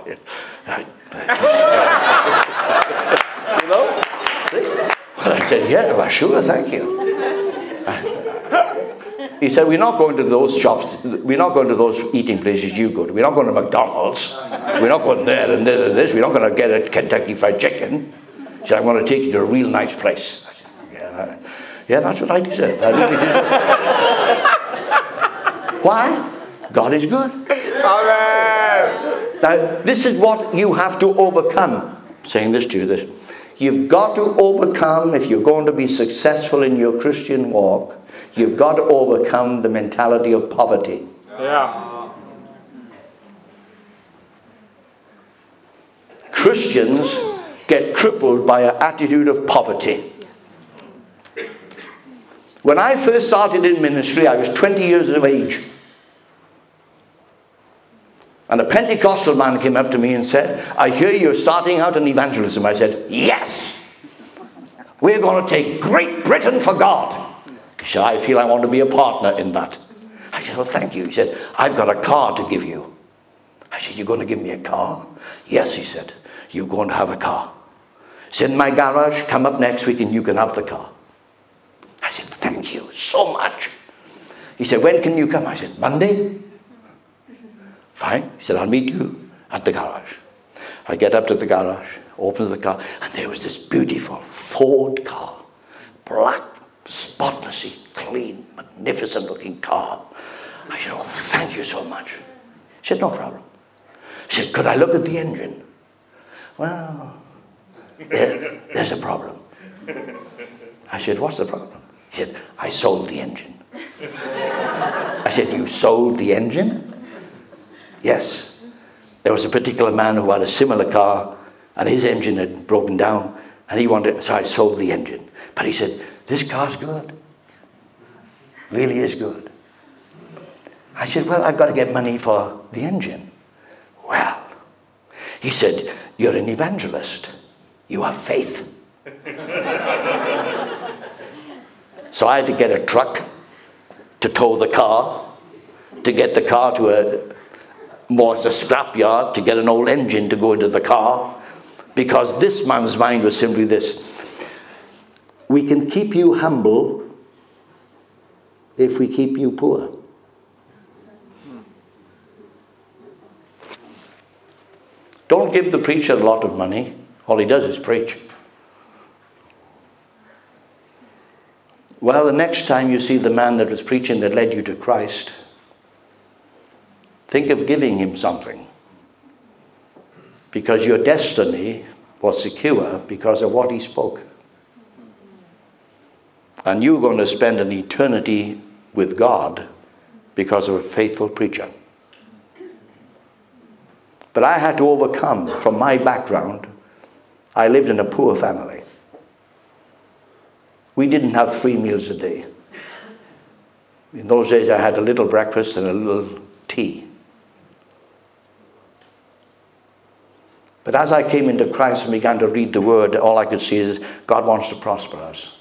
you know? Well, I said, yeah, well, sure, thank you. He said, we're not going to those shops, we're not going to those eating places you go to. We're not going to McDonald's. We're not going there and there and this. We're not going to get a Kentucky Fried Chicken. He said, I'm going to take you to a real nice place. I said, yeah, that's what I deserve. I really deserve. Why? God is good. Amen. Now, this is what you have to overcome. I'm saying this to you, this. You've got to overcome, if you're going to be successful in your Christian walk, you've got to overcome the mentality of poverty. Yeah. Christians get crippled by an attitude of poverty. When I first started in ministry, I was 20 years of age. And a Pentecostal man came up to me and said, I hear you're starting out in evangelism. I said, yes. We're going to take Great Britain for God. He said, I feel I want to be a partner in that. I said, well, thank you. He said, I've got a car to give you. I said, you're going to give me a car? Yes, he said, you're going to have a car. It's in my garage. Come up next week and you can have the car. I said, thank you so much. He said, when can you come? I said, Monday. Fine. He said, I'll meet you at the garage. I get up to the garage, opens the car, and there was this beautiful Ford car. Black, spotlessly clean, magnificent looking car. I said, oh, thank you so much. He said, no problem. He said, could I look at the engine? Well, there's a problem. I said, what's the problem? He said, I sold the engine. I said, you sold the engine? Yes. There was a particular man who had a similar car and his engine had broken down and he wanted, so I sold the engine. But he said, this car's good. Really is good. I said, well, I've got to get money for the engine. Well, he said, you're an evangelist. You have faith. So I had to get a truck to tow the car, to get the car to a scrap yard, to get an old engine to go into the car, because this man's mind was simply this: we can keep you humble if we keep you poor. Don't give the preacher a lot of money. All he does is preach. Well, the next time you see the man that was preaching that led you to Christ, think of giving him something. Because your destiny was secure because of what he spoke. And you're going to spend an eternity with God because of a faithful preacher. But I had to overcome, from my background, I lived in a poor family. We didn't have 3 meals a day. In those days I had a little breakfast and a little tea. But as I came into Christ and began to read the Word, all I could see is God wants to prosper us.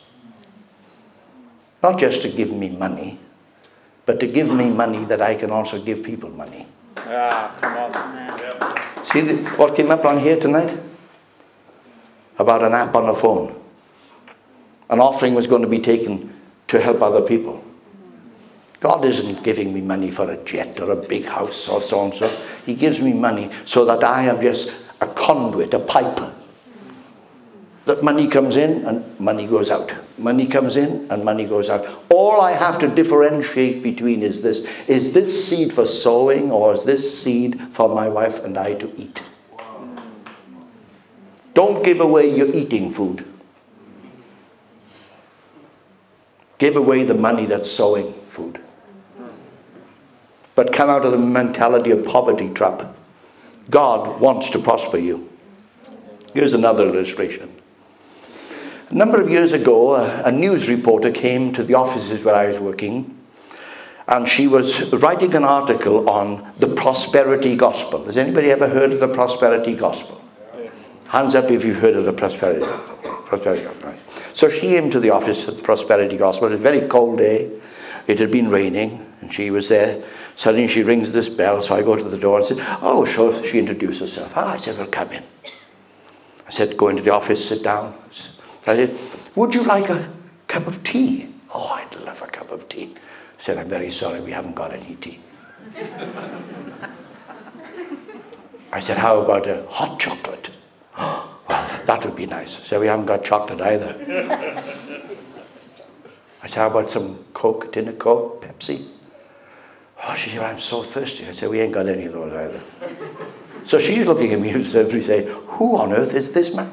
Not just to give me money, but to give me money that I can also give people money. Yeah, come on. Yeah. See what came up on here tonight? About an app on the phone. An offering was going to be taken to help other people. God isn't giving me money for a jet or a big house or so and so. He gives me money so that I am just a conduit, a pipe. That money comes in and money goes out. Money comes in and money goes out. All I have to differentiate between is this. Is this seed for sowing or is this seed for my wife and I to eat? Don't give away your eating food. Give away the money that's sowing food. But come out of the mentality of poverty trap. God wants to prosper you. Here's another illustration. A number of years ago, a news reporter came to the offices where I was working, and she was writing an article on the prosperity gospel. Has anybody ever heard of the prosperity gospel? Hands up if you've heard of the prosperity gospel. Right. So she came to the office of the prosperity gospel. It was a very cold day. It had been raining, and she was there. Suddenly she rings this bell, so I go to the door and said, oh, sure. She introduced herself. I said, well, come in. I said, go into the office, sit down. I said, would you like a cup of tea? Oh, I'd love a cup of tea. I said, I'm very sorry, we haven't got any tea. I said, how about a hot chocolate? Oh, well, that would be nice. I said, we haven't got chocolate either. I said, how about some Coke, tin of Coke, Pepsi? Oh, she said, I'm so thirsty. I said, we ain't got any of those either. So she's looking at me and simply saying, who on earth is this man?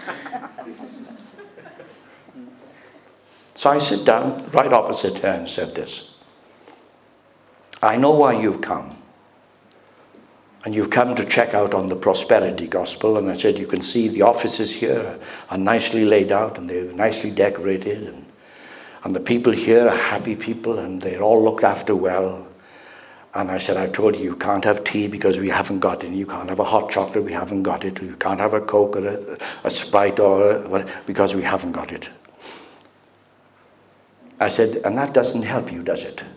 So I sit down right opposite her and said this. I know why you've come. And you've come to check out on the prosperity gospel. And I said, you can see the offices here are nicely laid out and they're nicely decorated. And the people here are happy people and they're all looked after well. And I said, I told you, you can't have tea because we haven't got any. You can't have a hot chocolate, we haven't got it. You can't have a Coke or a Sprite or whatever, because we haven't got it. I said, and that doesn't help you, does it?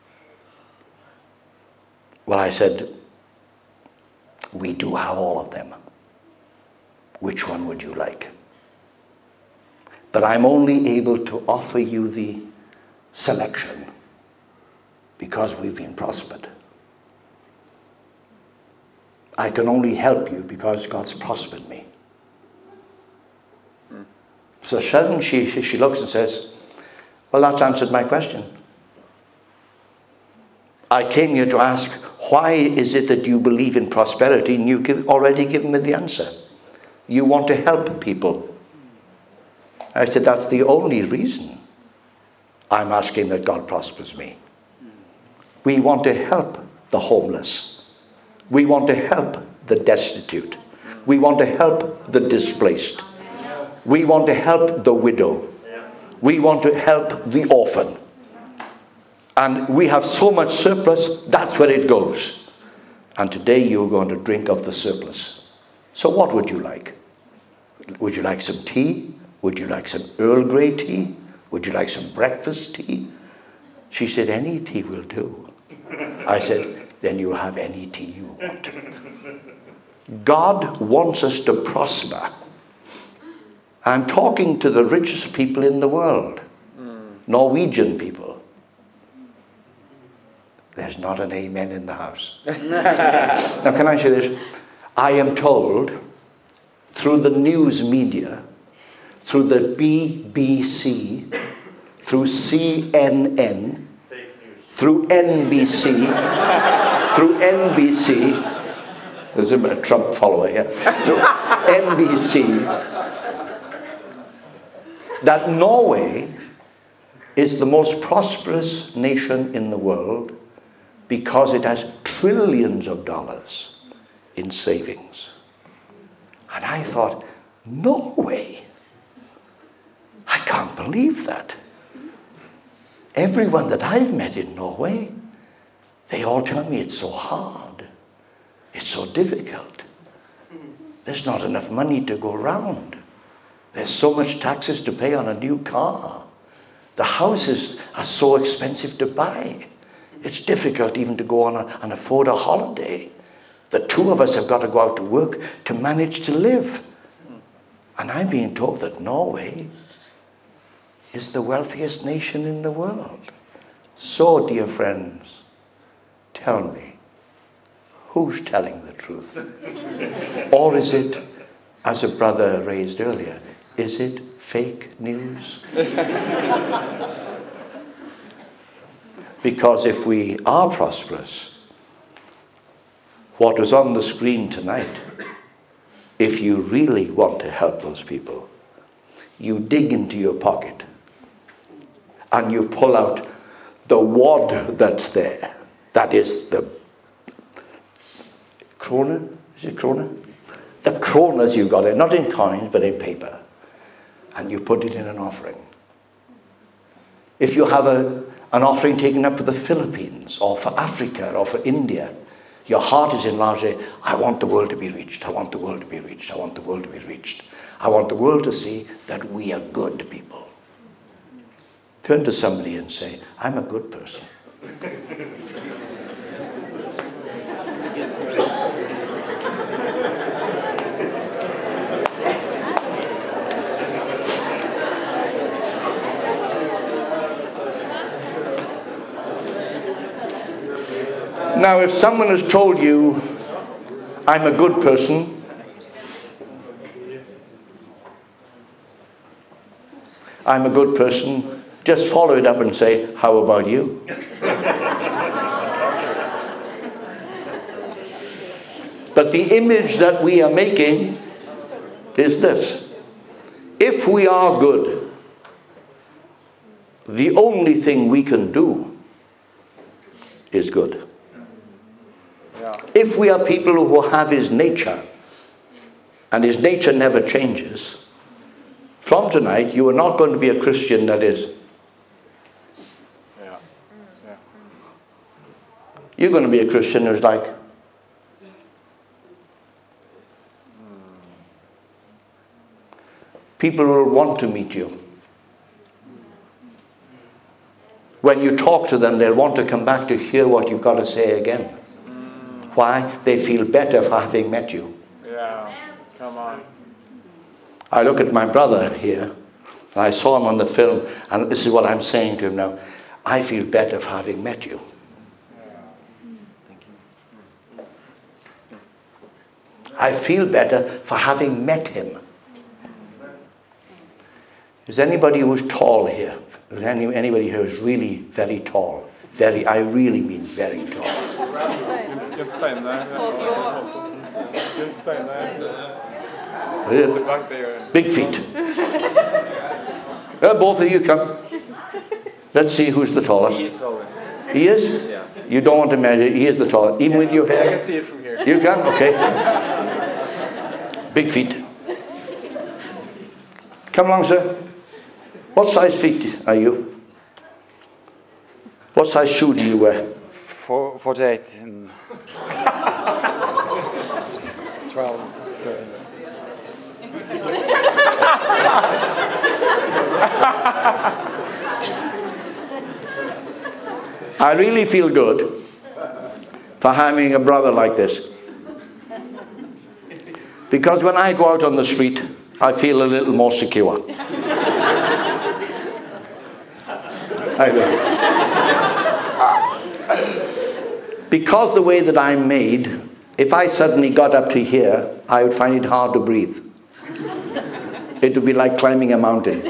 Well, I said, we do have all of them. Which one would you like? But I'm only able to offer you the selection because we've been prospered. I can only help you because God's prospered me. So suddenly she looks and says, well, that's answered my question. I came here to ask, why is it that you believe in prosperity? And you already given me the answer. You want to help people. I said, that's the only reason I'm asking that God prospers me. We want to help the homeless. We want to help the destitute. We want to help the displaced. We want to help the widow. We want to help the orphan. And we have so much surplus, that's where it goes. And today you're going to drink of the surplus. So what would you like? Would you like some tea? Would you like some Earl Grey tea? Would you like some breakfast tea? She said, any tea will do. I said, then you'll have any tea you want. God wants us to prosper. I'm talking to the richest people in the world. Norwegian people. There's not an amen in the house. Now, can I say this? I am told through the news media, through the BBC, through CNN, through NBC, there's a Trump follower here, through NBC, that Norway is the most prosperous nation in the world because it has trillions of dollars in savings. And I thought, Norway? I can't believe that. Everyone that I've met in Norway, they all tell me it's so hard. It's so difficult. There's not enough money to go around. There's so much taxes to pay on a new car. The houses are so expensive to buy. It's difficult even to go on and afford a holiday. The two of us have got to go out to work to manage to live. And I'm being told that Norway is the wealthiest nation in the world. So, dear friends, tell me, who's telling the truth? Or is it, as a brother raised earlier, is it fake news? Because if we are prosperous, what was on the screen tonight, if you really want to help those people, you dig into your pocket and you pull out the wad that's there. That is the krona. Is it krona? The kronas you've got, not in coins but in paper. And you put it in an offering. If you have an offering taken up for the Philippines or for Africa or for India, your heart is enlarged. I want the world to be reached. I want the world to be reached. I want the world to be reached. I want the world to see that we are good people. Turn to somebody and say, I'm a good person. Now, if someone has told you, I'm a good person, I'm a good person, just follow it up and say, how about you? But the image that we are making is this. If we are good, the only thing we can do is good. If we are people who have his nature, and his nature never changes, from tonight you are not going to be a Christian that is. You're going to be a Christian who's like, people will want to meet you. When you talk to them, they'll want to come back to hear what you've got to say again. Why? They feel better for having met you. Yeah, come on. I look at my brother here, and I saw him on the film, and this is what I'm saying to him now. I feel better for having met you. I feel better for having met him. Is anybody who's tall here? Is anybody who is really very tall? Very, I really mean very tall. Big feet. Both of you come. Let's see who's the tallest. He's always. He is? Yeah. You don't want to measure. He is the tallest. Even with your hair? I can see it from here. You can? Okay. Big feet. Come along, sir. What size feet are you? What size shoe do you wear? 48 and 12, 13. I really feel good for having a brother like this. Because when I go out on the street, I feel a little more secure. I do. Because the way that I'm made, if I suddenly got up to here, I would find it hard to breathe. It would be like climbing a mountain.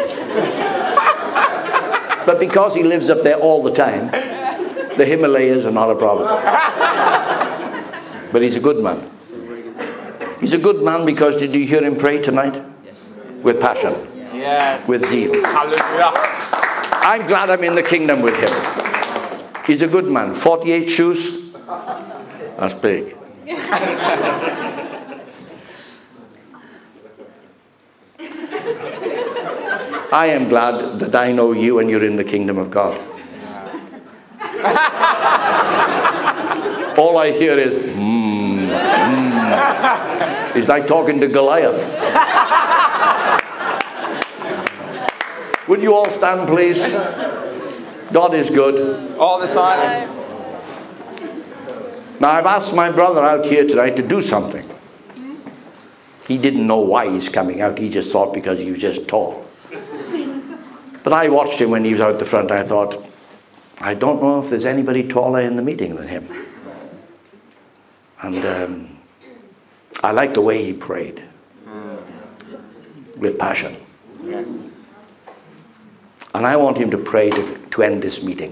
But because he lives up there all the time, the Himalayas are not a problem. But he's a good man. He's a good man because, did you hear him pray tonight? Yes. With passion. Yes. With zeal. Hallelujah. I'm glad I'm in the kingdom with him. He's a good man. 48 shoes. That's big. I am glad that I know you and you're in the kingdom of God. All I hear is, It's like talking to Goliath. Would you all stand, please? God is good. All the time. Now, I've asked my brother out here tonight to do something. He didn't know why he's coming out. He just thought because he was just tall. But I watched him when he was out the front. I thought, I don't know if there's anybody taller in the meeting than him. And I like the way he prayed. With passion. Yes. And I want him to pray to end this meeting.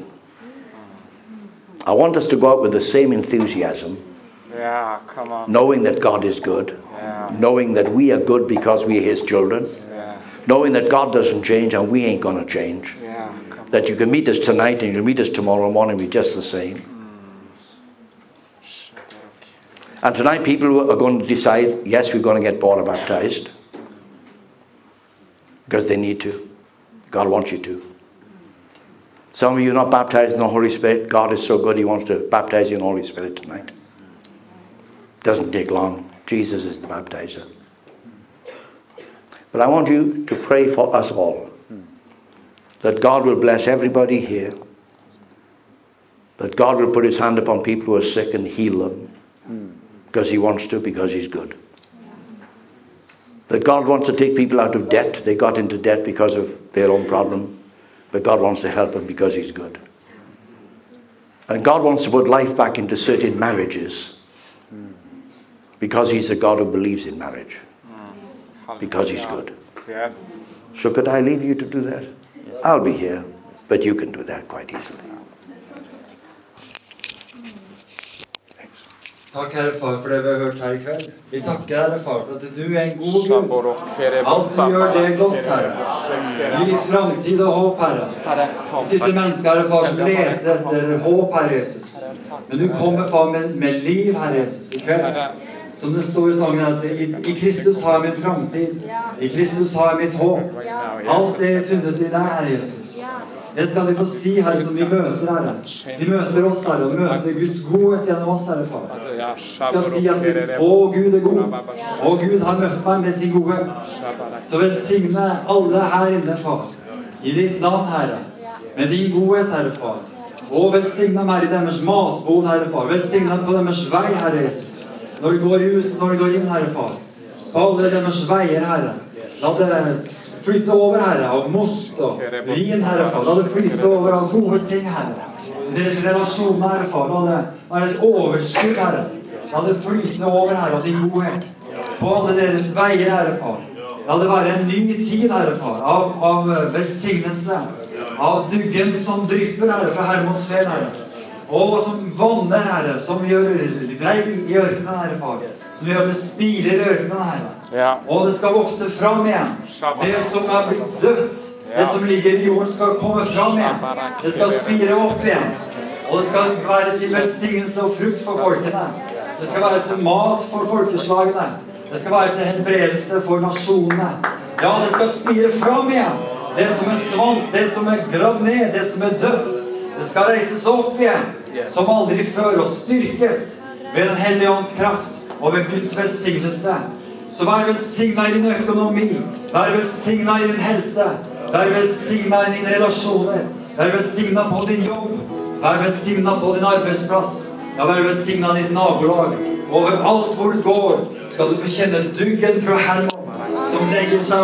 I want us to go out with the same enthusiasm. Yeah, come on. Knowing that God is good. Yeah. Knowing that we are good because we are his children. Yeah. Knowing that God doesn't change and we ain't going to change. Yeah, come on. That you can meet us tonight and you'll meet us tomorrow morning, we're just the same. And tonight people are going to decide, yes, we're going to get water baptized. Because they need to. God wants you to. Some of you are not baptized in the Holy Spirit. God is so good, he wants to baptize you in the Holy Spirit tonight. Doesn't take long. Jesus is the baptizer. But I want you to pray for us all. That God will bless everybody here. That God will put his hand upon people who are sick and heal them. Because he wants to, because he's good. That God wants to take people out of debt. They got into debt because of their own problem. But God wants to help them because he's good. And God wants to put life back into certain marriages. Because He's a God who believes in marriage. Because He's good. Yes. So could I leave you to do that? I'll be here, but you can do that quite easily. Takk, Herre Far, for det vi har hørt her i kveld. Vi takker, Herre Far, for at du er en god Gud. Alt som gjør det godt, Herre. Gi framtid og håp, Herre. Det sitter mennesker, Herre Far, som leter etter håp, Herre Jesus. Men du kommer, Far, med liv, Herre Jesus, i kveld. Som det står i sangen, at i Kristus har jeg min framtid. I Kristus har jeg mitt håp. Alt er funnet i deg, Herre Jesus. Det skal de få si, Herre, som vi møter, Herre. Vi møter oss, Herre, og møter Guds godhet gjennom oss, Herre Far. Vi skal si at å, Gud er god. Å, Gud har møtt meg med sin godhet. Så velsigne alle her inne, Far. I ditt navn, Herre. Med din godhet, Herre Far. Og velsigne dem her i deres matbod, Herre Far. Velsigne dem på deres vei, Herre Jesus. Når du går ut, når du går inn, Herre Far. På alle deres veier, Herre. La det flytte over, Herre, av most og vin, Herre Far. La det flytte over av gode ting, Herre. Deres relasjon, Herre Far. La det være et overskudd, Herre. La det flytte over, Herre, av din godhet. På alle deres veier, Herre Far. La det være en ny tid, Herre Far, av velsignelse. Av duggen som drypper, Herre, fra Hermons fel, Herre. Og som vanner, Herre, som gjør vei i ørkenen, Herre Far. Som gjør det spiler i ørkenen, Herre. Ja. Og det skal vokse fram igjen. Det som har blitt dødt, det som ligger i jorden, skal komme fram igjen. Det skal spire opp igjen. Og det skal være til velsignelse og frukt for folkene. Det skal være til mat for folkeslagene. Det skal være til helbredelse for nasjonene. Ja, det skal spire fram igjen. Det som er svant, det som er gravd ned, det som er dødt. Det skal reises opp igjen, som aldri før, og styrkes ved den hellige ånds kraft og ved Guds velsignelse. Så vær velsignet i din økonomi, vær velsignet i din helse, vær velsignet i dine relasjoner, vær velsignet på din jobb, vær velsignet på din arbeidsplass, ja, vær velsignet i ditt nabolag. Over alt hvor du går, skal du få kjenne duggen fra Hermon, som legger seg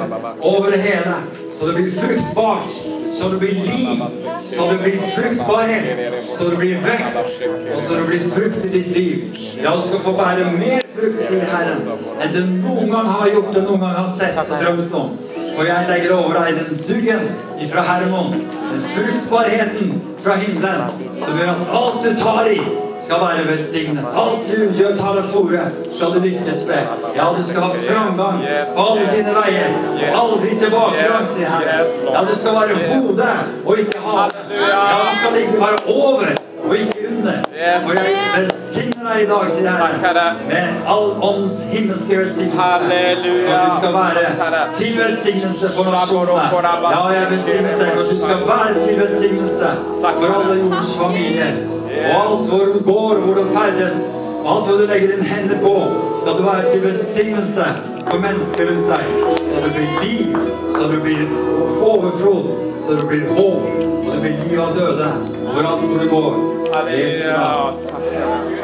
over det hele, så det blir fruktbart, så det blir liv, så det blir fruktbarhet, så det blir vekst, og så det blir frukt i ditt liv. Ja, du skal få bære mer frukt, sier Herren, enn du noen gang har gjort, og noen gang har sett og drømt om. For jeg legger over deg den duggen ifra Hermon, den fruktbarheten fra himmelen, som gjør at alt du tar i, skal være velsignet. Alt du gjør, tar deg fore, skal du lykkes med. Ja, du skal ha framgang på alle dine veier, og aldri tilbakegang, sier Herren. Ja, du skal være hodet, og ikke hale. Ja, du skal ikke være over, og ikke under. Og jeg velsigner deg i dag, sier Herren, med all ånds himmelske velsignelse. For at du skal være til velsignelse for nasjonene. Ja, jeg velsigner deg, for at du skal være til velsignelse for alle jordens familier. Og alt hvor du går, hvor du ferdes, alt hvor du legger dine hender på, skal du være til velsignelse for mennesker rundt deg. Så det blir liv, så det blir overflod, så det blir håp, og det blir liv av døde overalt hvor du går. Halleluja.